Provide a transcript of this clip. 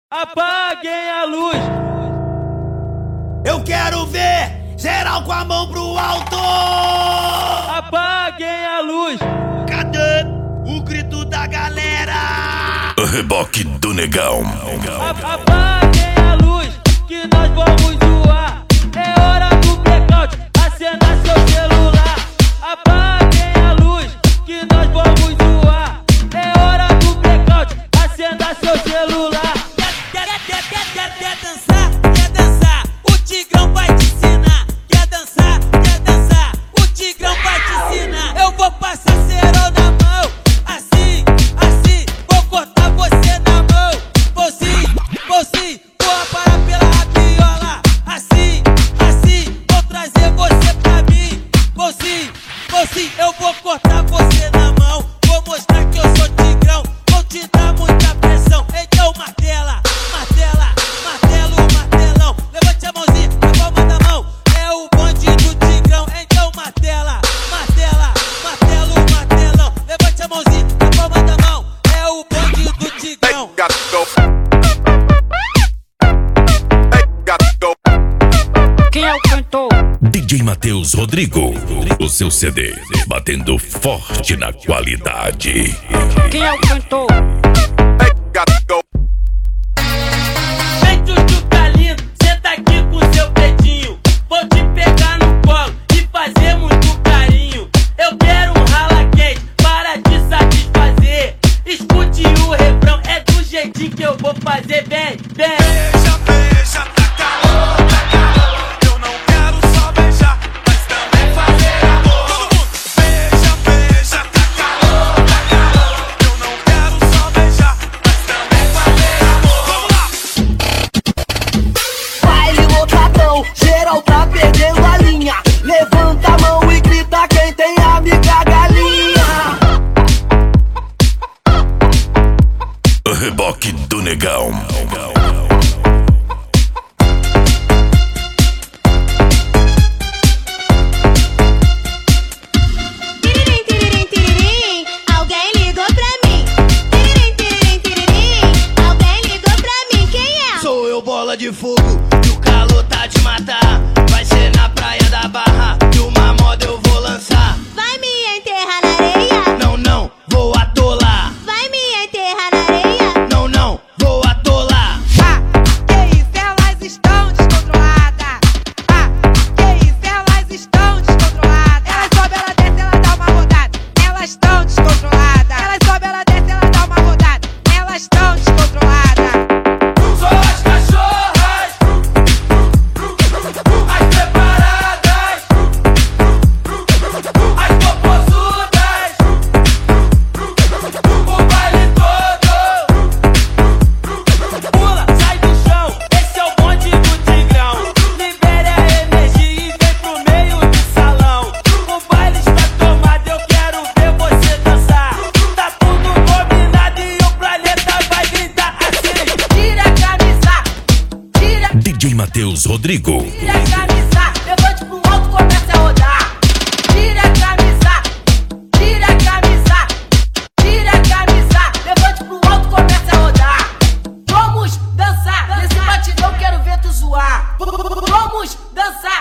Apaguem a luz. Eu quero ver geral com a mão pro alto. Apaguem a luz. Cadê o grito da galera? Reboque do Negão. Apaguem a luz, que nós vamos zoar. É hora do blackout, acenda seu celular. Apaguem a luz, que nós vamos zoar. É hora do blackout, acenda seu celular. Quer dançar? Quer dançar? O Tigrão vai te ensinar. Quer dançar? Quer dançar? O Tigrão vai te ensinar. Eu vou passar cerol na mão, assim, assim. Vou cortar você na mão, vou sim, vou aparar pela rabiola, assim, assim. Vou trazer você pra mim, vou sim. Eu vou cortar você na mão, vou mostrar que eu sou Tigrão. Vou te dar muita pressão, então martela. Martelão, levante a mãozinha, na palma da mão. É o bonde do Tigrão, então martela. Martelão, levante a mãozinha, na palma da mão. É o bonde do Tigrão. Quem é o cantor? DJ Matheus Rodrigo. O seu CD batendo forte na qualidade. Quem é o cantor? Vem, Chuchu Calino, senta aqui com seu dedinho. Vou te pegar no colo e fazer muito carinho. Eu quero um rala quente para te satisfazer. Escute o refrão, é do jeitinho que eu vou fazer. Vem. Beija, tá calor. Eu não quero só beijar, mas também fazer amor. Beija, tá calor. Eu não quero só beijar, mas também fazer amor. Vamos lá! Baile lotadão, geral tá perdendo a linha. Levanta a mão e grita quem tem amiga galinha. Reboque do Negão. Tiririm, alguém ligou pra mim. Tiririm, alguém ligou pra mim. Quem é? Sou eu, bola de fogo, e o calor tá de matar. Vai ser na praia da Barra, e uma moda eu vou lançar. Vai me enterrar na areia? Não, vou atolar. Vai me enterrar na areia? Não, vou atolar. Que isso, elas estão descontroladas. Que isso, elas estão descontroladas. Ela sobe, ela desce, ela dá uma rodada. Elas estão descontroladas. Ela sobe, ela desce, ela dá uma rodada. Elas estão descontroladas. Só as cachorras, as preparadas, as popozudas, o baile todo. Pula, sai do chão, esse é o bonde do Tigrão. Libere a energia e vem pro meio do salão. O baile está tomado, eu quero ver você dançar. Tá tudo combinado e o planeta vai gritar assim. Tira a camisa, tira DJ Matheus Rodrigo. a camisa. Levante pro alto, comece a rodar. Tira a camisa, tira a camisa. Tira a camisa. Levante pro alto, comece a rodar. Vamos dançar, nesse batidão quero ver tu zoar. Vamos dançar.